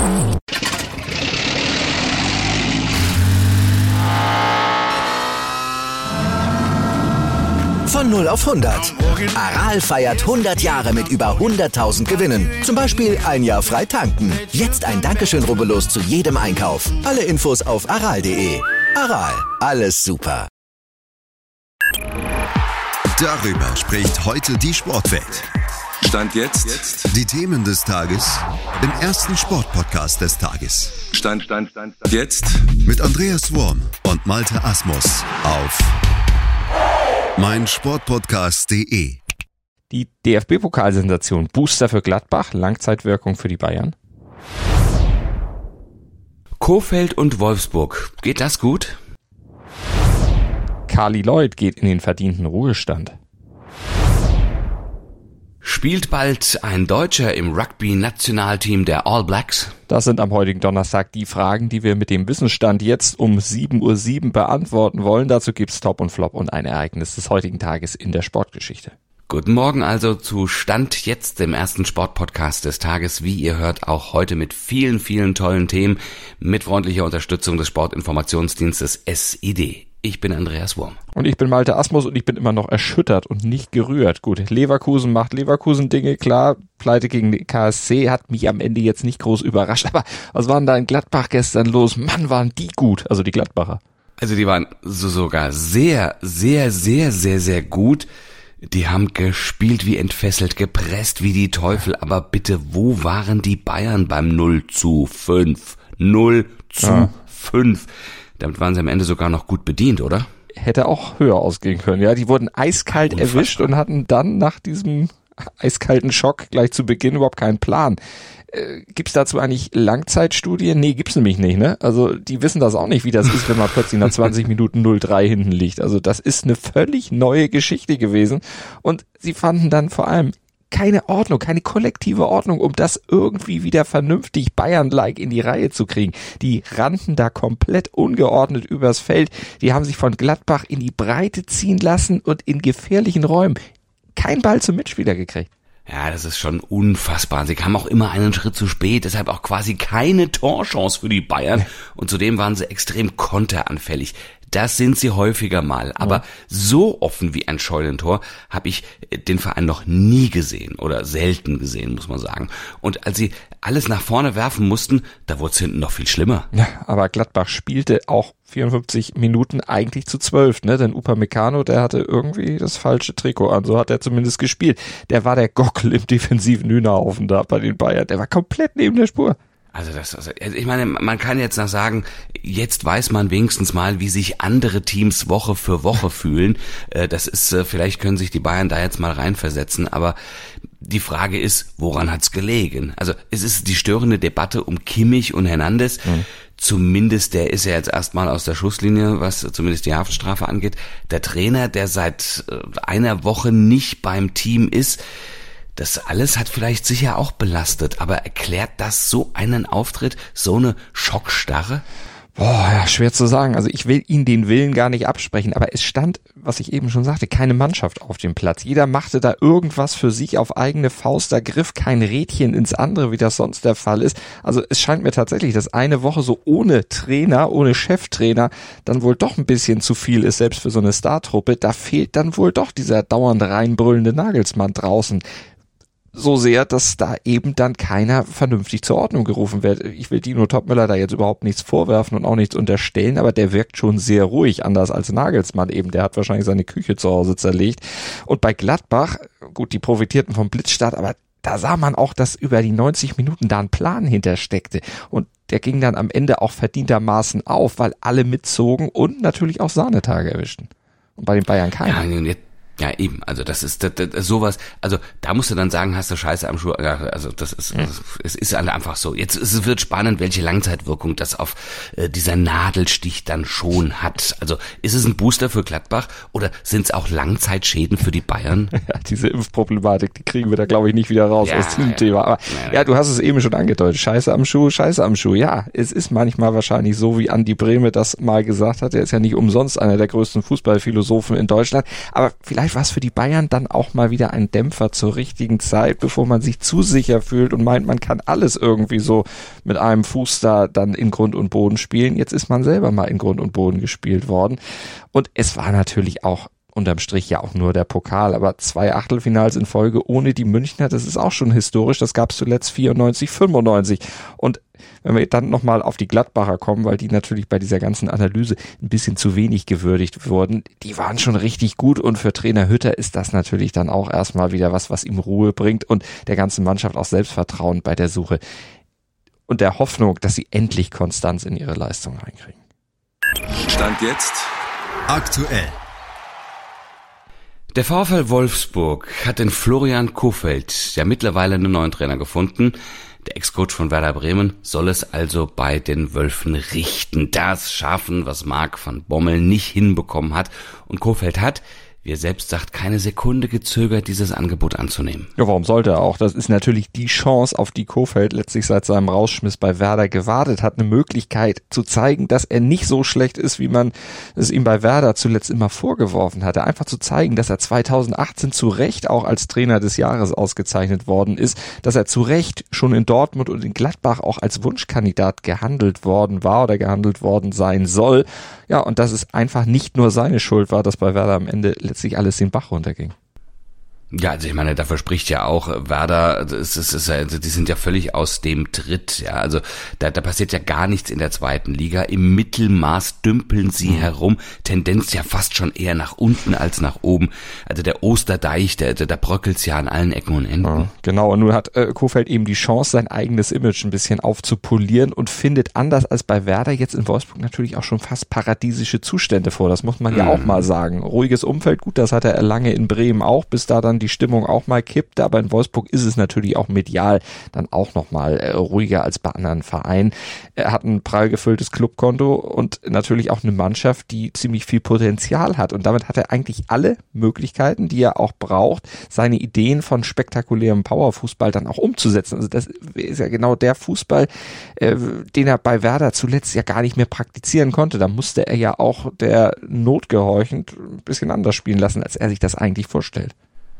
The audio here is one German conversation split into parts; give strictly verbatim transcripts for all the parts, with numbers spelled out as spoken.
Von null auf hundert. Aral feiert hundert Jahre mit über hunderttausend Gewinnen. Zum Beispiel ein Jahr frei tanken. Jetzt ein Dankeschön, rubbellos zu jedem Einkauf. Alle Infos auf aral punkt de. Aral, alles super. Darüber spricht heute die Sportwelt. Stand jetzt. Die Themen des Tages im ersten Sportpodcast des Tages. Stand, Stand, Stand, Stand. Jetzt. Mit Andreas Worm und Malte Asmus auf meinsportpodcast punkt de. Die D F B-Pokalsensation Booster für Gladbach, Langzeitwirkung für die Bayern. Kohfeldt und Wolfsburg. Geht das gut? Carli Lloyd geht in den verdienten Ruhestand. Spielt bald ein Deutscher im Rugby-Nationalteam der All Blacks? Das sind am heutigen Donnerstag die Fragen, die wir mit dem Wissensstand jetzt um sieben Uhr sieben beantworten wollen. Dazu gibt's Top und Flop und ein Ereignis des heutigen Tages in der Sportgeschichte. Guten Morgen also zu Stand jetzt, dem ersten Sportpodcast des Tages. Wie ihr hört, auch heute mit vielen, vielen tollen Themen mit freundlicher Unterstützung des Sportinformationsdienstes S I D. Ich bin Andreas Worm. Und ich bin Malte Asmus und ich bin immer noch erschüttert und nicht gerührt. Gut, Leverkusen macht Leverkusen-Dinge, klar. Pleite gegen den K S C hat mich am Ende jetzt nicht groß überrascht. Aber was war denn da in Gladbach gestern los? Mann, waren die gut, also die Gladbacher. Also die waren so sogar sehr, sehr, sehr, sehr, sehr gut. Die haben gespielt wie entfesselt, gepresst wie die Teufel. Aber bitte, wo waren die Bayern beim null zu fünf? null zu fünf. Damit waren sie am Ende sogar noch gut bedient, oder? Hätte auch höher ausgehen können, ja. Die wurden eiskalt Unfassbar. erwischt und hatten dann nach diesem eiskalten Schock gleich zu Beginn überhaupt keinen Plan. Äh, gibt's dazu eigentlich Langzeitstudien? Nee, gibt's nämlich nicht, ne? Also die wissen das auch nicht, wie das ist, wenn man plötzlich nach zwanzig Minuten null drei hinten liegt. Also das ist eine völlig neue Geschichte gewesen. Und sie fanden dann vor allem keine Ordnung, keine kollektive Ordnung, um das irgendwie wieder vernünftig Bayern-like in die Reihe zu kriegen. Die rannten da komplett ungeordnet übers Feld. Die haben sich von Gladbach in die Breite ziehen lassen und in gefährlichen Räumen keinen Ball zum Mitspieler gekriegt. Ja, das ist schon unfassbar. Sie kamen auch immer einen Schritt zu spät, deshalb auch quasi keine Torchance für die Bayern. Und zudem waren sie extrem konteranfällig. Das sind sie häufiger mal. Aber ja. so offen wie ein Scheunentor habe ich den Verein noch nie gesehen oder selten gesehen, muss man sagen. Und als sie alles nach vorne werfen mussten, da wurde es hinten noch viel schlimmer. Ja, aber Gladbach spielte auch vierundfünfzig Minuten eigentlich zu zwölf, ne? Denn Upamecano, der hatte irgendwie das falsche Trikot an, so hat er zumindest gespielt. Der war der Gockel im defensiven Hühnerhaufen da bei den Bayern. Der war komplett neben der Spur. Also das, also ich meine, man kann jetzt noch sagen, jetzt weiß man wenigstens mal, wie sich andere Teams Woche für Woche fühlen. Das ist, vielleicht können sich die Bayern da jetzt mal reinversetzen, aber die Frage ist, woran hat's gelegen? Also es ist die störende Debatte um Kimmich und Hernandez. Mhm. Zumindest, der ist ja jetzt erstmal aus der Schusslinie, was zumindest die Haftstrafe angeht. Der Trainer, der seit einer Woche nicht beim Team ist, das alles hat vielleicht sicher auch belastet, aber erklärt das so einen Auftritt, so eine Schockstarre? Boah, ja, schwer zu sagen. Also ich will Ihnen den Willen gar nicht absprechen, aber es stand, was ich eben schon sagte, keine Mannschaft auf dem Platz. Jeder machte da irgendwas für sich auf eigene Faust, da griff kein Rädchen ins andere, wie das sonst der Fall ist. Also es scheint mir tatsächlich, dass eine Woche so ohne Trainer, ohne Cheftrainer dann wohl doch ein bisschen zu viel ist, selbst für so eine Startruppe. Da fehlt dann wohl doch dieser dauernd reinbrüllende Nagelsmann draußen. So sehr, dass da eben dann keiner vernünftig zur Ordnung gerufen wird. Ich will Dino Topmöller da jetzt überhaupt nichts vorwerfen und auch nichts unterstellen, aber der wirkt schon sehr ruhig, anders als Nagelsmann eben. Der hat wahrscheinlich seine Küche zu Hause zerlegt. Und bei Gladbach, gut, die profitierten vom Blitzstart, aber da sah man auch, dass über die neunzig Minuten da ein Plan hintersteckte. Und der ging dann am Ende auch verdientermaßen auf, weil alle mitzogen und natürlich auch Sahnetage erwischten. Und bei den Bayern keiner. Ja, Ja, eben, also das ist das, das, sowas, also da musst du dann sagen, hast du Scheiße am Schuh, ja, also das ist, ja. es ist einfach so. Jetzt es wird spannend, welche Langzeitwirkung das auf äh, dieser Nadelstich dann schon hat. Also ist es ein Booster für Gladbach oder sind es auch Langzeitschäden für die Bayern? Ja, diese Impfproblematik, die kriegen wir da glaube ich nicht wieder raus ja, aus diesem ja. Thema. Aber ja, ja, du hast es eben schon angedeutet, Scheiße am Schuh, Scheiße am Schuh. Ja, es ist manchmal wahrscheinlich so, wie Andi Brehme das mal gesagt hat. Er ist ja nicht umsonst einer der größten Fußballphilosophen in Deutschland. Aber vielleicht vielleicht war es für die Bayern dann auch mal wieder ein Dämpfer zur richtigen Zeit, bevor man sich zu sicher fühlt und meint, man kann alles irgendwie so mit einem Fuß da dann in Grund und Boden spielen. Jetzt ist man selber mal in Grund und Boden gespielt worden. Und es war natürlich auch unterm Strich ja auch nur der Pokal, aber zwei Achtelfinals in Folge ohne die Münchner, das ist auch schon historisch, das gab es zuletzt vierundneunzig, fünfundneunzig. Und wenn wir dann nochmal auf die Gladbacher kommen, weil die natürlich bei dieser ganzen Analyse ein bisschen zu wenig gewürdigt wurden, die waren schon richtig gut und für Trainer Hütter ist das natürlich dann auch erstmal wieder was, was ihm Ruhe bringt und der ganzen Mannschaft auch Selbstvertrauen bei der Suche und der Hoffnung, dass sie endlich Konstanz in ihre Leistung reinkriegen. Stand jetzt aktuell. Der VfL Wolfsburg hat den Florian Kohfeldt ja mittlerweile einen neuen Trainer gefunden. Der Ex-Coach von Werder Bremen soll es also bei den Wölfen richten. Das schaffen, was Marc van Bommel nicht hinbekommen hat. Und Kohfeldt hat, wie er selbst sagt, keine Sekunde gezögert, dieses Angebot anzunehmen. Ja, warum sollte er auch? Das ist natürlich die Chance, auf die Kohfeldt letztlich seit seinem Rausschmiss bei Werder gewartet hat. Eine Möglichkeit zu zeigen, dass er nicht so schlecht ist, wie man es ihm bei Werder zuletzt immer vorgeworfen hatte. Einfach zu zeigen, dass er zweitausendachtzehn zu Recht auch als Trainer des Jahres ausgezeichnet worden ist, dass er zu Recht schon in Dortmund und in Gladbach auch als Wunschkandidat gehandelt worden war oder gehandelt worden sein soll. Ja, und dass es einfach nicht nur seine Schuld war, dass bei Werder am Ende letztlich alles den Bach runterging. Ja, also ich meine, dafür spricht ja auch Werder, es ist, es ist, die sind ja völlig aus dem Tritt, ja, also da, da passiert ja gar nichts in der zweiten Liga, im Mittelmaß dümpeln sie mhm. herum, Tendenz ja fast schon eher nach unten als nach oben, also der Osterdeich, der, der, der bröckelt's ja an allen Ecken und Enden. Ja, genau, und nun hat äh, Kohfeldt eben die Chance, sein eigenes Image ein bisschen aufzupolieren und findet anders als bei Werder jetzt in Wolfsburg natürlich auch schon fast paradiesische Zustände vor, das muss man mhm. ja auch mal sagen. Ruhiges Umfeld, gut, das hatte er lange in Bremen auch, bis da dann die Stimmung auch mal kippte, aber in Wolfsburg ist es natürlich auch medial dann auch nochmal äh, ruhiger als bei anderen Vereinen. Er hat ein prall gefülltes Clubkonto und natürlich auch eine Mannschaft, die ziemlich viel Potenzial hat und damit hat er eigentlich alle Möglichkeiten, die er auch braucht, seine Ideen von spektakulärem Powerfußball dann auch umzusetzen. Also das ist ja genau der Fußball, äh, den er bei Werder zuletzt ja gar nicht mehr praktizieren konnte. Da musste er ja auch der Not gehorchend ein bisschen anders spielen lassen, als er sich das eigentlich vorstellt.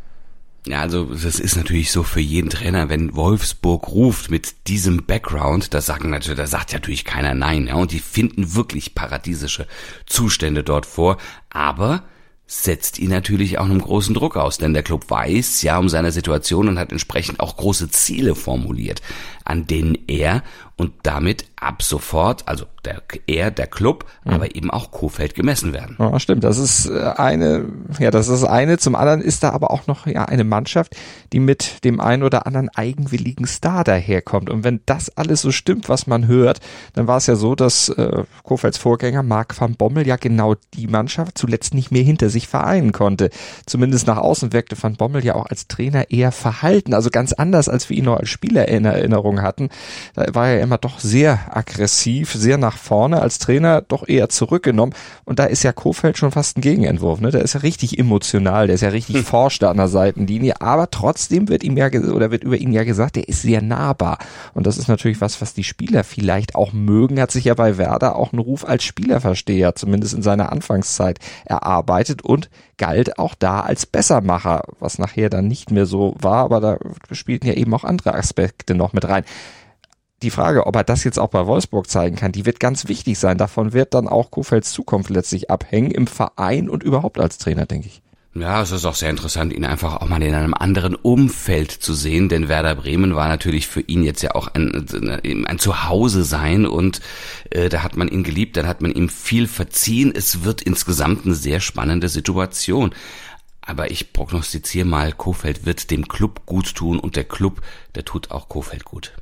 Ja, also das ist natürlich so für jeden Trainer, wenn Wolfsburg ruft mit diesem Background, das sagen natürlich, da sagt natürlich keiner nein, ja, und die finden wirklich paradiesische Zustände dort vor, aber setzt ihn natürlich auch einem großen Druck aus, denn der Club weiß ja um seine Situation und hat entsprechend auch große Ziele formuliert, an denen er und damit ab sofort, also der, er, der Club, mhm. aber eben auch Kohfeldt gemessen werden. Ja, stimmt, das ist eine, ja, das ist eine. Zum anderen ist da aber auch noch ja eine Mannschaft, die mit dem einen oder anderen eigenwilligen Star daherkommt. Und wenn das alles so stimmt, was man hört, dann war es ja so, dass äh, Kohfeldts Vorgänger Marc van Bommel ja genau die Mannschaft zuletzt nicht mehr hinter sich vereinen konnte. Zumindest nach außen wirkte van Bommel ja auch als Trainer eher verhalten, also ganz anders, als wir ihn noch als Spieler in Erinnerung hatten. Da war er immer doch sehr aggressiv, sehr nach vorne, als Trainer doch eher zurückgenommen und da ist ja Kohfeldt schon fast ein Gegenentwurf, ne? Der ist ja richtig emotional, der ist ja richtig hm. forscht an der Seitenlinie, aber trotzdem wird ihm ja oder wird über ihn ja gesagt, der ist sehr nahbar und das ist natürlich was, was die Spieler vielleicht auch mögen, hat sich ja bei Werder auch einen Ruf als Spielerversteher, zumindest in seiner Anfangszeit, erarbeitet und galt auch da als Bessermacher, was nachher dann nicht mehr so war, aber da spielten ja eben auch andere Aspekte noch mit rein. Die Frage, ob er das jetzt auch bei Wolfsburg zeigen kann, die wird ganz wichtig sein. Davon wird dann auch Kohfeldts Zukunft letztlich abhängen, im Verein und überhaupt als Trainer, denke ich. Ja, es ist auch sehr interessant, ihn einfach auch mal in einem anderen Umfeld zu sehen, denn Werder Bremen war natürlich für ihn jetzt ja auch ein, ein Zuhause sein und äh, da hat man ihn geliebt, dann hat man ihm viel verziehen. Es wird insgesamt eine sehr spannende Situation. Aber ich prognostiziere mal, Kohfeldt wird dem Club gut tun und der Club, der tut auch Kohfeldt gut.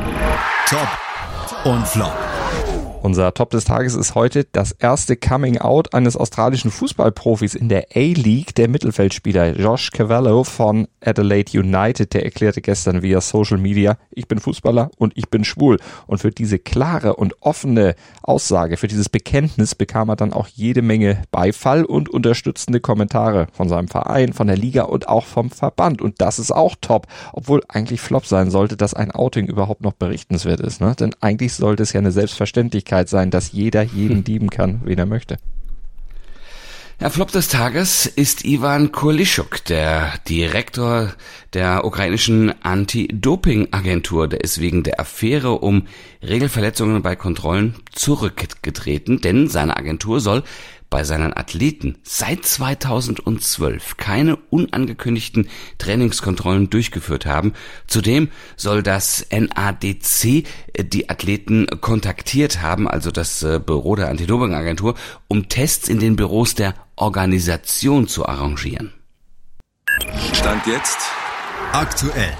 Top und Flop. Unser Top des Tages ist heute das erste Coming-out eines australischen Fußballprofis in der A-League. Der Mittelfeldspieler Josh Cavallo von Adelaide United, der erklärte gestern via Social Media, ich bin Fußballer und ich bin schwul. Und für diese klare und offene Aussage, für dieses Bekenntnis bekam er dann auch jede Menge Beifall und unterstützende Kommentare von seinem Verein, von der Liga und auch vom Verband. Und das ist auch top, obwohl eigentlich Flop sein sollte, dass ein Outing überhaupt noch berichtenswert ist, ne? Denn eigentlich sollte es ja eine Selbstverständlichkeit sein, dass jeder jeden lieben kann, wen er möchte. Der Flop des Tages ist Ivan Kurlischuk, der Direktor der ukrainischen Anti-Doping-Agentur. Der ist wegen der Affäre um Regelverletzungen bei Kontrollen zurückgetreten, denn seine Agentur soll bei seinen Athleten seit zweitausendzwölf keine unangekündigten Trainingskontrollen durchgeführt haben. Zudem soll das N A D C die Athleten kontaktiert haben, also das Büro der Anti-Doping-Agentur, um Tests in den Büros der Organisation zu arrangieren. Stand jetzt Aktuell.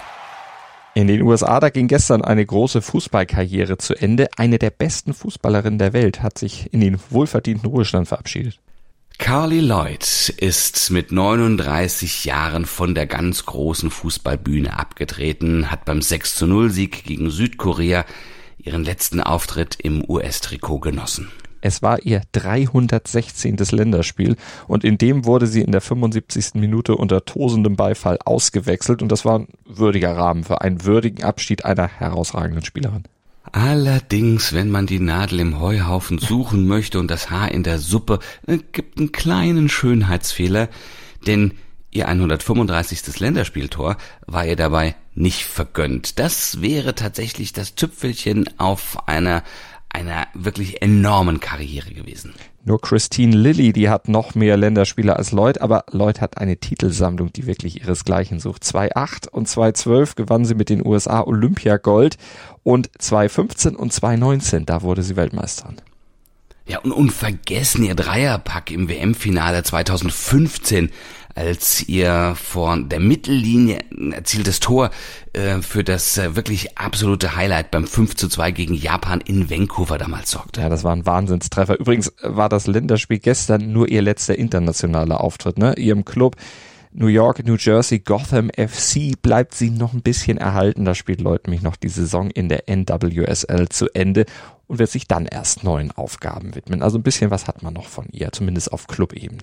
In den U S A, da ging gestern eine große Fußballkarriere zu Ende. Eine der besten Fußballerinnen der Welt hat sich in den wohlverdienten Ruhestand verabschiedet. Carli Lloyd ist mit neununddreißig Jahren von der ganz großen Fußballbühne abgetreten, hat beim sechs zu null Sieg gegen Südkorea ihren letzten Auftritt im U S-Trikot genossen. Es war ihr dreihundertsechzehnten Länderspiel und in dem wurde sie in der fünfundsiebzigsten Minute unter tosendem Beifall ausgewechselt und das war ein würdiger Rahmen für einen würdigen Abschied einer herausragenden Spielerin. Allerdings, wenn man die Nadel im Heuhaufen suchen möchte und das Haar in der Suppe, gibt einen kleinen Schönheitsfehler, denn ihr hundertfünfunddreißigsten Länderspieltor war ihr dabei nicht vergönnt. Das wäre tatsächlich das Tüpfelchen auf einer einer wirklich enormen Karriere gewesen. Nur Christine Lilly, die hat noch mehr Länderspiele als Lloyd, aber Lloyd hat eine Titelsammlung, die wirklich ihresgleichen sucht. zweitausendacht und zweitausendzwölf gewann sie mit den U S A Olympiagold und zweitausendfünfzehn und zweitausendneunzehn, da wurde sie Weltmeisterin. Ja, und unvergessen ihr Dreierpack im W M-Finale zweitausendfünfzehn, als ihr vor der Mittellinie erzieltes Tor äh, für das äh, wirklich absolute Highlight beim fünf zu zwei gegen Japan in Vancouver damals sorgte. Ja, das war ein Wahnsinnstreffer. Übrigens war das Länderspiel gestern nur ihr letzter internationaler Auftritt, ne? Ihrem Club New York, New Jersey, Gotham F C bleibt sie noch ein bisschen erhalten. Da spielt Lloyd nämlich noch die Saison in der N W S L zu Ende und wird sich dann erst neuen Aufgaben widmen. Also ein bisschen was hat man noch von ihr, zumindest auf Clubebene.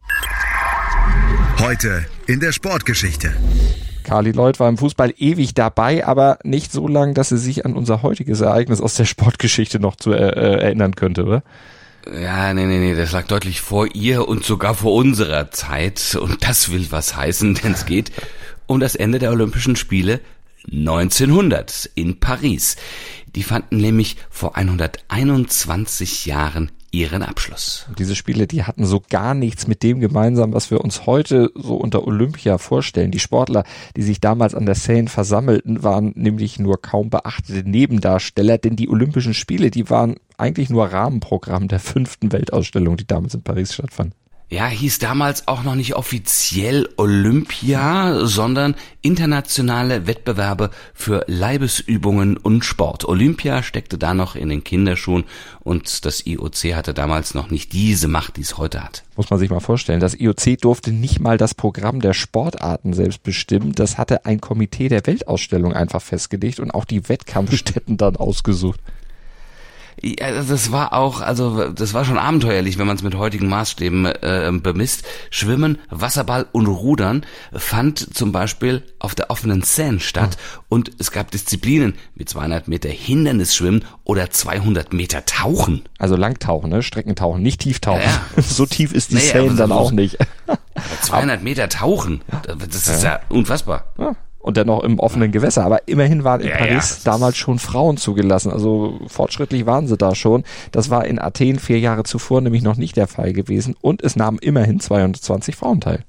Heute in der Sportgeschichte. Carli Lloyd war im Fußball ewig dabei, aber nicht so lang, dass sie sich an unser heutiges Ereignis aus der Sportgeschichte noch zu äh, erinnern könnte, oder? Ja, nee, nee, nee, das lag deutlich vor ihr und sogar vor unserer Zeit. Und das will was heißen, denn es geht um das Ende der Olympischen Spiele neunzehnhundert in Paris. Die fanden nämlich vor hunderteinundzwanzig Jahren ihren Abschluss. Und diese Spiele, die hatten so gar nichts mit dem gemeinsam, was wir uns heute so unter Olympia vorstellen. Die Sportler, die sich damals an der Seine versammelten, waren nämlich nur kaum beachtete Nebendarsteller, denn die Olympischen Spiele, die waren eigentlich nur Rahmenprogramm der fünften Weltausstellung, die damals in Paris stattfand. Ja, hieß damals auch noch nicht offiziell Olympia, sondern internationale Wettbewerbe für Leibesübungen und Sport. Olympia steckte da noch in den Kinderschuhen und das I O C hatte damals noch nicht diese Macht, die es heute hat. Muss man sich mal vorstellen, das I O C durfte nicht mal das Programm der Sportarten selbst bestimmen. Das hatte ein Komitee der Weltausstellung einfach festgelegt und auch die Wettkampfstätten dann ausgesucht. Ja, das war auch, also das war schon abenteuerlich, wenn man es mit heutigen Maßstäben äh, bemisst. Schwimmen, Wasserball und Rudern fand zum Beispiel auf der offenen Seine statt mhm. und es gab Disziplinen wie zweihundert Meter Hindernisschwimmen oder zweihundert Meter Tauchen. Also Langtauchen, ne? Streckentauchen, nicht Tieftauchen. Ja, ja. So tief ist die naja, Seine dann auch nicht. zweihundert Meter Tauchen, das ist ja, ja unfassbar. Ja. Und dann noch im offenen Gewässer. Aber immerhin waren in ja, Paris ja, damals schon Frauen zugelassen. Also fortschrittlich waren sie da schon. Das war in Athen vier Jahre zuvor nämlich noch nicht der Fall gewesen. Und es nahmen immerhin zweihundertzwanzig Frauen teil.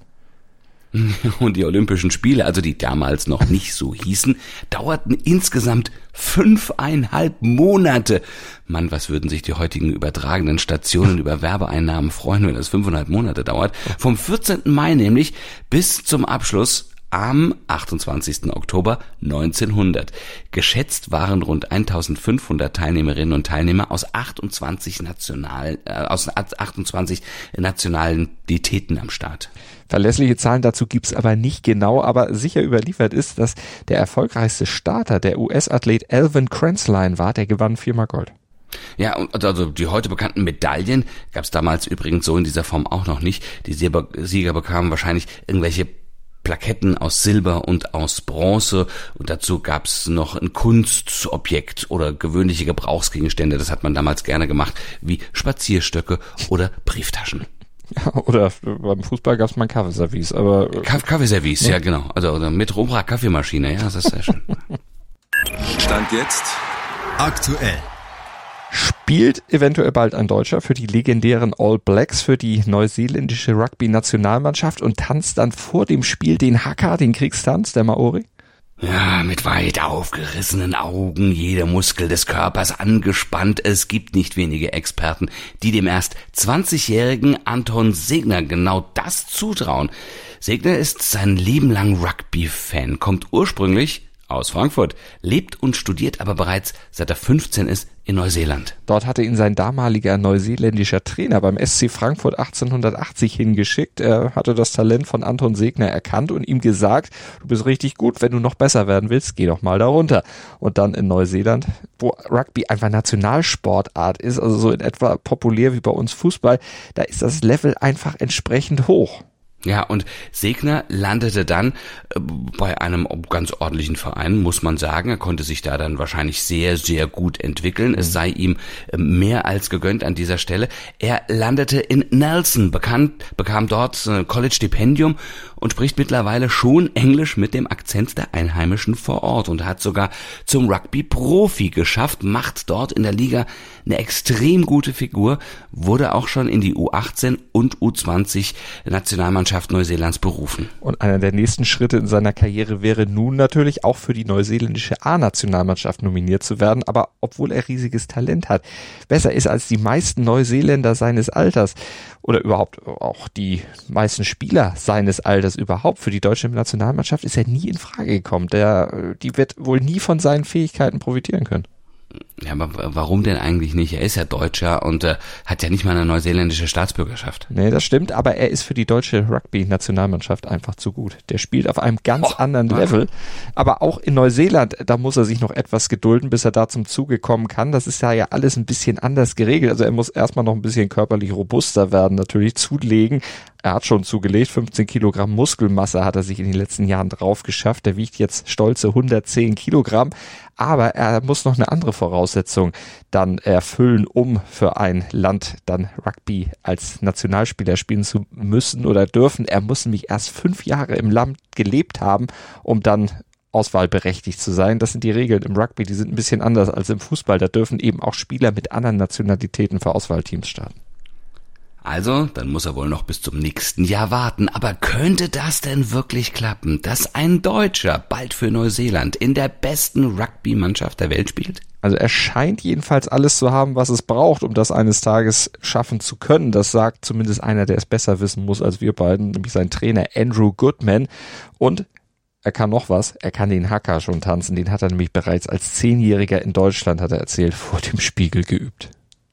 Und die Olympischen Spiele, also die damals noch nicht so hießen, dauerten insgesamt fünfeinhalb Monate. Mann, was würden sich die heutigen übertragenen Stationen über Werbeeinnahmen freuen, wenn das fünfeinhalb Monate dauert. Vom vierzehnten Mai nämlich bis zum Abschluss am achtundzwanzigsten Oktober neunzehnhundert. Geschätzt waren rund eintausendfünfhundert Teilnehmerinnen und Teilnehmer aus achtundzwanzig nationalen, äh, aus achtundzwanzig Nationalitäten am Start. Verlässliche Zahlen dazu gibt's aber nicht genau, aber sicher überliefert ist, dass der erfolgreichste Starter der U S-Athlet Alvin Krenzlein war, der gewann viermal Gold. Ja, und also die heute bekannten Medaillen gab's damals übrigens so in dieser Form auch noch nicht. Die Sieger bekamen wahrscheinlich irgendwelche Plaketten aus Silber und aus Bronze und dazu gab's noch ein Kunstobjekt oder gewöhnliche Gebrauchsgegenstände, das hat man damals gerne gemacht, wie Spazierstöcke oder Brieftaschen. Ja, oder beim Fußball gab es mal ein Kaffeeservice, aber... Kaff- Kaffeeservice, ne? Ja genau. Also oder mit Robra Kaffeemaschine, ja, das ist sehr schön. Stand jetzt Aktuell. Spielt eventuell bald ein Deutscher für die legendären All Blacks, für die neuseeländische Rugby-Nationalmannschaft und tanzt dann vor dem Spiel den Haka, den Kriegstanz der Maori? Ja, mit weit aufgerissenen Augen, jeder Muskel des Körpers angespannt. Es gibt nicht wenige Experten, die dem erst zwanzigjährigen Anton Segner genau das zutrauen. Segner ist sein Leben lang Rugby-Fan, kommt ursprünglich aus Frankfurt, lebt und studiert aber bereits, seit er fünfzehn ist, in Neuseeland. Dort hatte ihn sein damaliger neuseeländischer Trainer beim S C Frankfurt achtzehnhundertachtzig hingeschickt. Er hatte das Talent von Anton Segner erkannt und ihm gesagt, du bist richtig gut, wenn du noch besser werden willst, geh doch mal da runter. Und dann in Neuseeland, wo Rugby einfach Nationalsportart ist, also so in etwa populär wie bei uns Fußball, da ist das Level einfach entsprechend hoch. Ja, und Segner landete dann äh, bei einem ganz ordentlichen Verein, muss man sagen. Er konnte sich da dann wahrscheinlich sehr, sehr gut entwickeln. Es sei ihm äh, mehr als gegönnt an dieser Stelle. Er landete in Nelson, bekannt, bekam dort ein College-Stipendium und spricht mittlerweile schon Englisch mit dem Akzent der Einheimischen vor Ort und hat sogar zum Rugby-Profi geschafft, macht dort in der Liga eine extrem gute Figur, wurde auch schon in die U achtzehn und U zwanzig Nationalmannschaft Neuseelands berufen. Und einer der nächsten Schritte in seiner Karriere wäre nun natürlich auch für die neuseeländische A-Nationalmannschaft nominiert zu werden, aber obwohl er riesiges Talent hat, besser ist als die meisten Neuseeländer seines Alters oder überhaupt auch die meisten Spieler seines Alters überhaupt für die deutsche Nationalmannschaft ist er nie in Frage gekommen. Der, die wird wohl nie von seinen Fähigkeiten profitieren können. Ja, aber warum denn eigentlich nicht? Er ist ja Deutscher und äh, hat ja nicht mal eine neuseeländische Staatsbürgerschaft. Nee, das stimmt, aber er ist für die deutsche Rugby-Nationalmannschaft einfach zu gut. Der spielt auf einem ganz oh, anderen Level, aber auch in Neuseeland, da muss er sich noch etwas gedulden, bis er da zum Zuge kommen kann. Das ist ja ja alles ein bisschen anders geregelt. Also er muss erstmal noch ein bisschen körperlich robuster werden, natürlich zulegen. Er hat schon zugelegt, fünfzehn Kilogramm Muskelmasse hat er sich in den letzten Jahren drauf geschafft. Der wiegt jetzt stolze hundertzehn Kilogramm, aber er muss noch eine andere Voraussetzung dann erfüllen, um für ein Land dann Rugby als Nationalspieler spielen zu müssen oder dürfen. Er muss nämlich erst fünf Jahre im Land gelebt haben, um dann auswahlberechtigt zu sein. Das sind die Regeln im Rugby, die sind ein bisschen anders als im Fußball. Da dürfen eben auch Spieler mit anderen Nationalitäten für Auswahlteams starten. Also, dann muss er wohl noch bis zum nächsten Jahr warten. Aber könnte das denn wirklich klappen, dass ein Deutscher bald für Neuseeland in der besten Rugby-Mannschaft der Welt spielt? Also er scheint jedenfalls alles zu haben, was es braucht, um das eines Tages schaffen zu können. Das sagt zumindest einer, der es besser wissen muss als wir beiden, nämlich sein Trainer Andrew Goodman. Und er kann noch was, er kann den Haka schon tanzen. Den hat er nämlich bereits als Zehnjähriger in Deutschland, hat er erzählt, vor dem Spiegel geübt.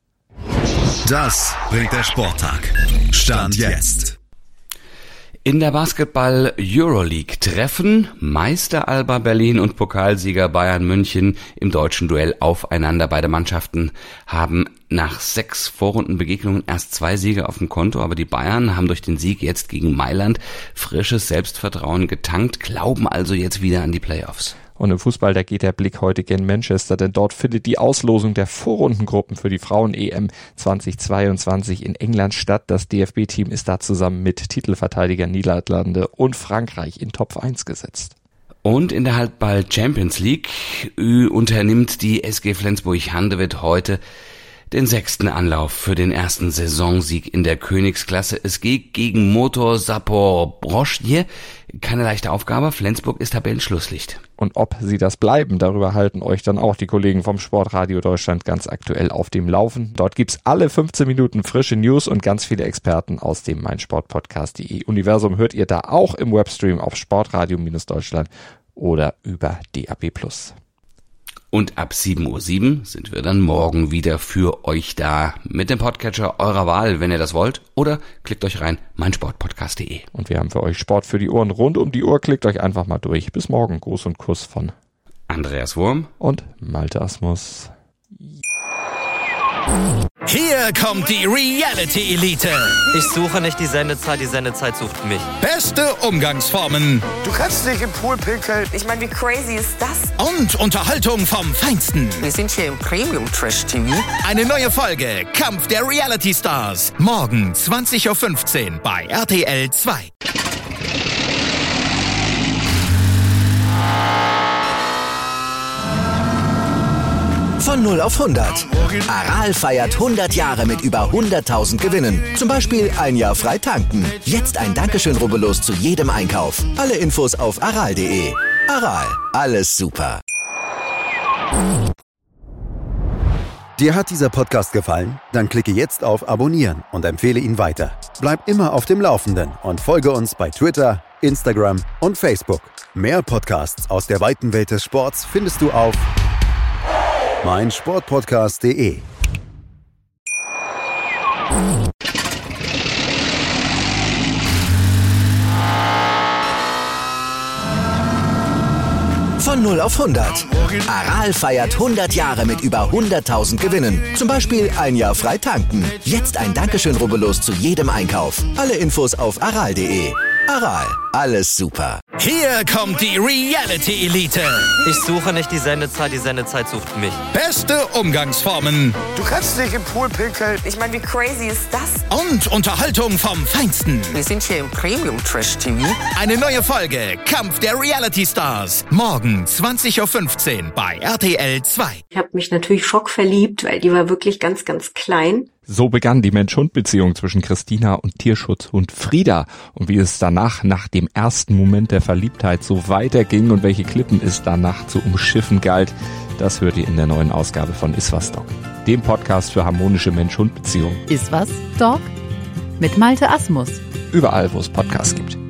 Das bringt der Sporttag. Stand jetzt. In der Basketball-Euroleague treffen Meister Alba Berlin und Pokalsieger Bayern München im deutschen Duell aufeinander. Beide Mannschaften haben nach sechs Vorrundenbegegnungen erst zwei Siege auf dem Konto, aber die Bayern haben durch den Sieg jetzt gegen Mailand frisches Selbstvertrauen getankt, glauben also jetzt wieder an die Playoffs. Und im Fußball, da geht der Blick heute gen Manchester, denn dort findet die Auslosung der Vorrundengruppen für die Frauen-E M zweitausendzweiundzwanzig in England statt. Das D F B-Team ist da zusammen mit Titelverteidiger Niederlande und Frankreich in Top eins gesetzt. Und in der Handball-Champions League unternimmt die S G Flensburg-Handewitt heute den sechsten Anlauf für den ersten Saisonsieg in der Königsklasse. Es geht gegen Motor Zaporizhzhia. Keine leichte Aufgabe. Flensburg ist Tabellenschlusslicht. Und ob sie das bleiben, darüber halten euch dann auch die Kollegen vom Sportradio Deutschland ganz aktuell auf dem Laufen. Dort gibt's alle fünfzehn Minuten frische News und ganz viele Experten aus dem meinsportpodcast punkt de Universum hört ihr da auch im Webstream auf sportradio Deutschland oder über D A B plus. Und ab sieben Uhr sieben sind wir dann morgen wieder für euch da mit dem Podcatcher eurer Wahl, wenn ihr das wollt. Oder klickt euch rein, meinsportpodcast punkt de. Und wir haben für euch Sport für die Ohren rund um die Uhr. Klickt euch einfach mal durch. Bis morgen. Gruß und Kuss von Andreas Wurm und Malte Asmus. Hier kommt die Reality Elite. Ich suche nicht die Sendezeit, die Sendezeit sucht mich. Beste Umgangsformen. Du kannst nicht im Pool pinkeln. Ich meine, wie crazy ist das? Und Unterhaltung vom Feinsten. Wir sind hier im Premium-Trash-T V. Eine neue Folge Kampf der Reality Stars. Morgen zwanzig Uhr fünfzehn bei R T L zwei. Von null auf hundert. Aral feiert hundert Jahre mit über hunderttausend Gewinnen. Zum Beispiel ein Jahr frei tanken. Jetzt ein Dankeschön, rubbellos zu jedem Einkauf. Alle Infos auf aral punkt de. Aral, alles super. Dir hat dieser Podcast gefallen? Dann klicke jetzt auf Abonnieren und empfehle ihn weiter. Bleib immer auf dem Laufenden und folge uns bei Twitter, Instagram und Facebook. Mehr Podcasts aus der weiten Welt des Sports findest du auf mein Sportpodcast punkt de. Von null auf hundert. Aral feiert hundert Jahre mit über hunderttausend Gewinnen. Zum Beispiel ein Jahr frei tanken. Jetzt ein Dankeschön, rubbellos zu jedem Einkauf. Alle Infos auf aral punkt de. Aral, alles super. Hier kommt die Reality Elite. Ich suche nicht die Sendezeit, die Sendezeit sucht mich. Beste Umgangsformen. Du kannst nicht im Pool pinkeln. Ich meine, wie crazy ist das? Und Unterhaltung vom Feinsten. Wir sind hier im Premium-Trash-T V. Eine neue Folge Kampf der Reality Stars. Morgen zwanzig Uhr fünfzehn bei R T L zwei. Ich habe mich natürlich schockverliebt, weil die war wirklich ganz, ganz klein. So begann die Mensch-Hund-Beziehung zwischen Christina und Tierschutzhund Frieda. Und wie es danach, nach dem ersten Moment der Verliebtheit, so weiterging und welche Klippen es danach zu umschiffen galt, das hört ihr in der neuen Ausgabe von Iswas Dog, dem Podcast für harmonische Mensch-Hund-Beziehungen. Iswas Dog mit Malte Asmus. Überall, wo es Podcasts gibt.